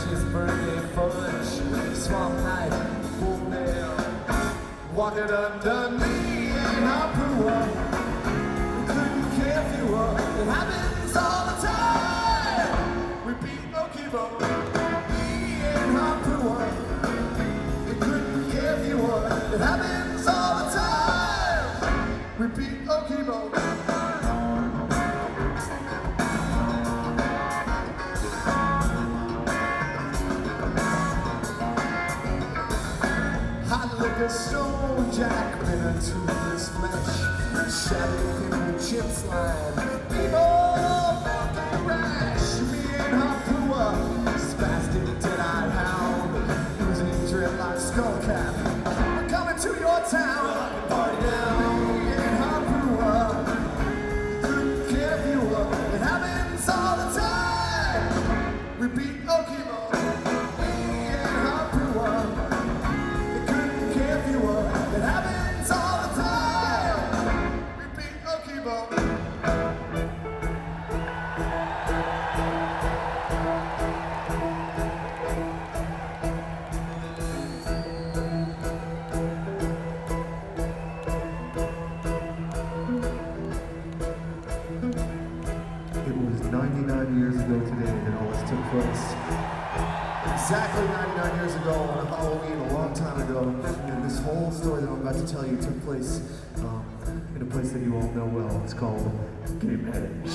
French's birthday fudge, swamp night, full nail, walking underneath Hapua. We couldn't care if you were. It happens all the time. We beat Okibo, me and Hapua. We couldn't care if you were. It happens all the time. We beat Okibo. Like a stone jack, bitter toothless flesh, shabby pimple chip slime, people fucking rash. Me and Hapua, spastic dead-eyed hound, oozing drip like skullcap. We're coming to your town, party down. Me and Hapua, couldn't care if you were. It happens all the time. We beat Okibo. It happens all the time. We beat Okibo. It was 99 years ago today that all this took place. Exactly 99 years ago on Halloween, a long time ago, and this whole story that I'm about to tell you took place in a place that you all know well. It's called Gamehenge.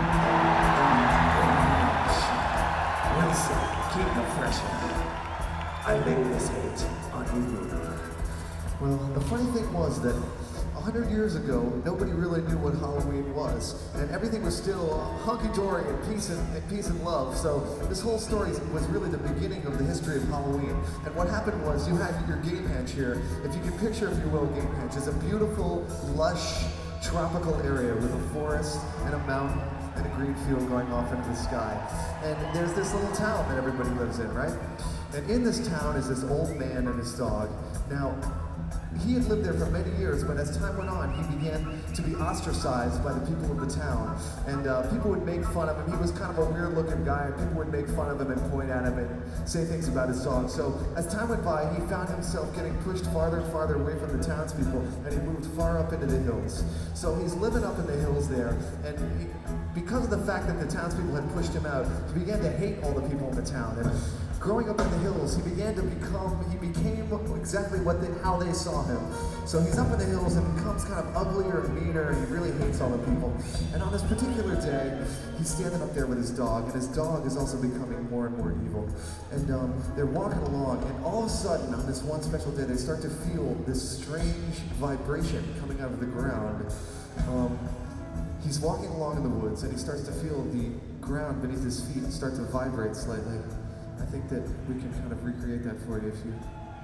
Wilson, keep the pressure. I make this hate on you. Well, the funny thing was that 100 years ago, nobody really knew what Halloween was, and everything was still hunky-dory and peace and love. So this whole story was really the beginning of the history of Halloween. And what happened was you had your Gamehenge here. If you can picture, if you will, Gamehenge is a beautiful, lush, tropical area with a forest and a mountain and a green field going off into the sky. And there's this little town that everybody lives in, right? And in this town is this old man and his dog. Now, he had lived there for many years, but as time went on, he began to be ostracized by the people of the town. And people would make fun of him. He was kind of a weird-looking guy, and people would make fun of him and point at him and say things about his dog. So as time went by, he found himself getting pushed farther and farther away from the townspeople, and he moved far up into the hills. So he's living up in the hills there, and because of the fact that the townspeople had pushed him out, he began to hate all the people in the town. And growing up in the hills, he became exactly how they saw him. So he's up in the hills and becomes kind of uglier and meaner, and he really hates all the people. And on this particular day, he's standing up there with his dog, and his dog is also becoming more and more evil. And they're walking along, and all of a sudden, on this one special day, they start to feel this strange vibration coming out of the ground. He's walking along in the woods, and he starts to feel the ground beneath his feet start to vibrate slightly. I think that we can kind of recreate that for you if you...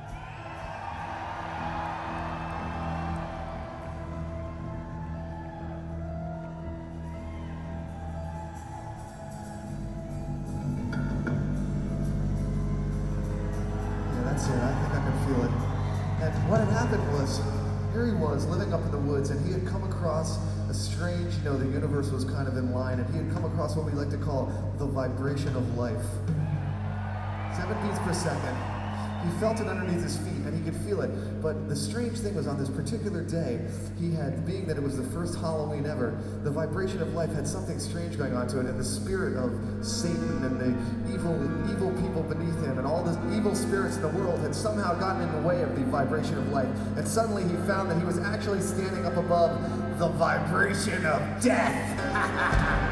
Yeah, that's it. I think I can feel it. And what had happened was, here he was living up in the woods, and he had come across a strange, the universe was kind of in line, and he had come across what we like to call the vibration of life. 7 beats per second. He felt it underneath his feet, and he could feel it. But the strange thing was, on this particular day, being that it was the first Halloween ever, the vibration of life had something strange going on to it, and the spirit of Satan and the evil people beneath him and all the evil spirits in the world had somehow gotten in the way of the vibration of life. And suddenly he found that he was actually standing up above the vibration of death.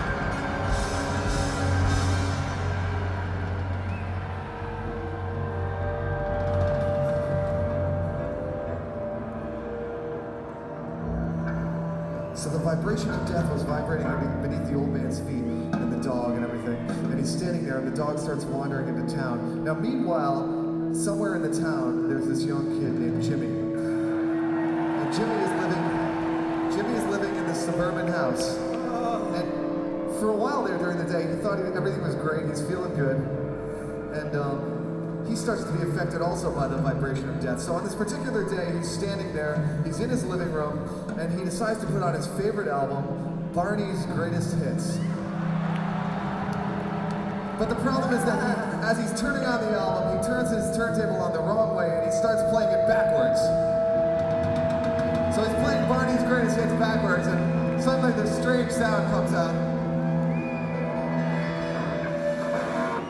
So the vibration of death was vibrating beneath the old man's feet and the dog and everything. And he's standing there, and the dog starts wandering into town. Now, meanwhile, somewhere in the town, there's this young kid named Jimmy. And Jimmy is living in this suburban house. And for a while there during the day, he thought everything was great. He's feeling good. And he starts to be affected also by the vibration of death. So on this particular day, he's standing there, he's in his living room, and he decides to put on his favorite album, Barney's Greatest Hits. But the problem is that as he's turning on the album, he turns his turntable on the wrong way and he starts playing it backwards. So he's playing Barney's Greatest Hits backwards, and suddenly this strange sound comes out.